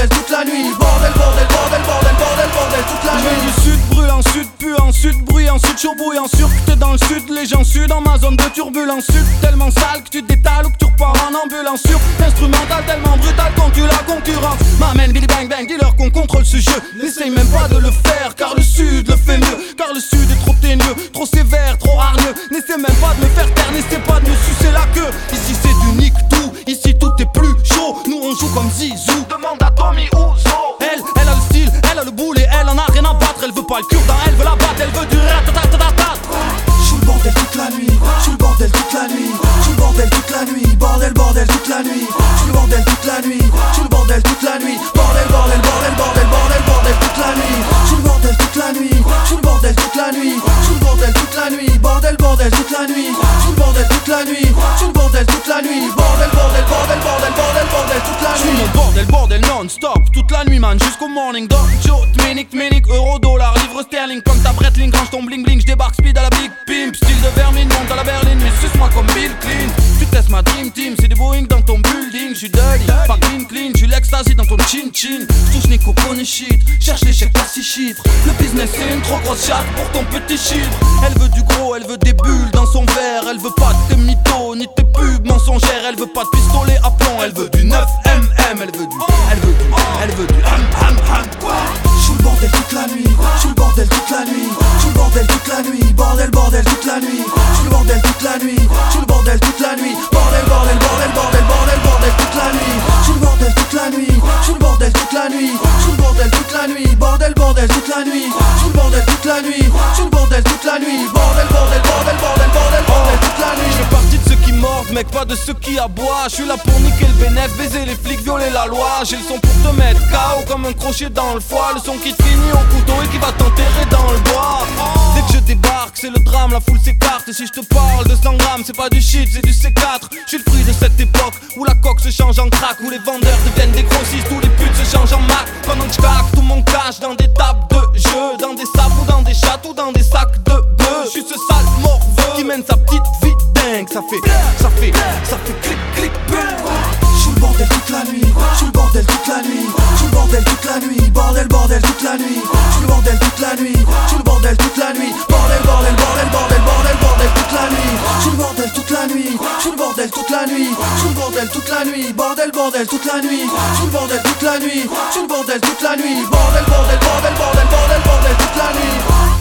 bordel toute la nuit. Bordel, bordel, bordel, bordel, bordel, bordel toute la nuit. Je viens du sud, brûle ensuite, pue ensuite, bruit ensuite, chaud bouillant sûr que t'es dans le sud, les gens sud dans ma zone de turbulence sud. Tellement sale que tu te détales ou que tu repars en ambulance sur instrumental tellement brutal quand tu la concurrence m'amène Billy Bang Bang, dis-leur qu'on contrôle ce jeu. N'essaye même pas de le faire car le sud le fait mieux. Car le sud est trop ténieux, trop sévère, trop hargneux. N'essaie même pas de me faire taire, n'essaie pas de me sucer la queue. Ici c'est du nick tout, ici tout est plus chaud. Nous on joue comme Zizou, demande à Tommy Ouzo. Elle a le style, elle a le boulet, elle en a rien à battre. Elle veut pas le cure-dent, elle veut la battre, elle veut du rat-tat-tat-tat-tat. J'suis le bordel toute la nuit, j'suis le bordel toute la nuit, j'suis le bordel toute la nuit, bordel, bordel toute la nuit, j'suis le bordel toute la nuit, j'suis le bordel toute la nuit, bordel, bordel, bordel, bordel, bordel, bordel toute la nuit, j'suis le bordel toute la nuit, j'suis le bordel toute la nuit, j'suis le bordel toute la nuit, bordel, bordel toute la nuit, j'suis le bordel toute la nuit, j'suis le bordel toute la nuit, bordel, bordel, bordel, bordel, bordel, bordel toute la nuit. J'suis mon bordel, bordel non-stop, toute la nuit man, jusqu'au morning. Dog, Joe, Tminic, euro, dollar, livre sterling. Comme ta Breitling, range ton bling bling, j'débarque speed à la big pimp. Style de vermine, monte à la berline, mais suce-moi comme Bill Clean. Tu testes ma dream team, c'est des Boeing dans ton building. J'suis dirty, pas clean, j'suis l'ecstasy dans ton chin-chin. J'touche Nico Pony shit, cherche les chèques à 6 chiffres. Le business c'est une trop grosse chatte pour ton petit chiffre. Elle veut du gros, elle veut des bulles dans son verre. Elle veut pas de tes mythos, ni tes pubs mensongères. Elle veut pas de pistolet à plomb, elle veut du 9mm. Elle veut du J'suis le bordel toute la nuit, j'suis le bordel toute la nuit, j'suis le bordel toute la nuit, bordel, bordel toute la nuit, j'suis le bordel toute la nuit, j'suis le bordel toute la nuit, bordel, bordel, bordel, bordel, bordel, bordel toute la nuit, j'suis le bordel toute la nuit, j'suis le bordel toute la nuit, j'suis le bordel toute la nuit, bordel, bordel toute la nuit, j'suis le bordel toute la nuit, j'suis le bordel toute la nuit, bordel, bordel, bordel, bordel, bordel, bordel toute la nuit. Je fais partie de ceux qui mordent, mec, pas de ceux qui aboient. Je suis là pour niquer le bénéf, baiser les flics, violer la loi. J'ai le son pour te mettre KO comme un crochet dans le foie. Le son qui te finit au couteau et qui va t'enterrer dans le bois. Dès que je débarque, c'est le drame, la foule s'écarte. Et si je te parle de 100 grammes, c'est pas du shit, c'est du C4. Je suis le fruit de cette époque où la coque se change en crack, où les vendeurs deviennent des grossistes, où les putes se changent en Mac. Pendant que je claque tout mon cash dans des tables de jeu, dans des sables ou dans des châteaux ou dans des sacs de bœufs. Je suis ce sale morveux qui mène sa petite vie dingue. Ça fait clic clic bang. J'suis le bordel toute la nuit, j'suis le bordel toute la nuit, j'suis le bordel toute la nuit, bordel, bordel toute la nuit, j'suis le bordel toute la nuit, j'suis le bordel toute la nuit, bordel, bordel, bordel, bordel, bordel, bordel toute la nuit, j'suis le bordel toute la nuit, j'suis le bordel toute la nuit, j'suis le bordel toute la nuit, bordel, bordel toute la nuit, j'suis le bordel toute la nuit, j'suis le bordel toute la nuit, bordel, bordel, bordel, bordel, bordel, bordel toute la nuit.